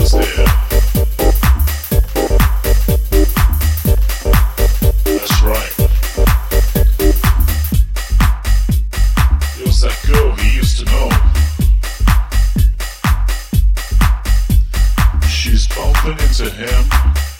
was there. That's right. It was that girl he used to know. She's bumping into him.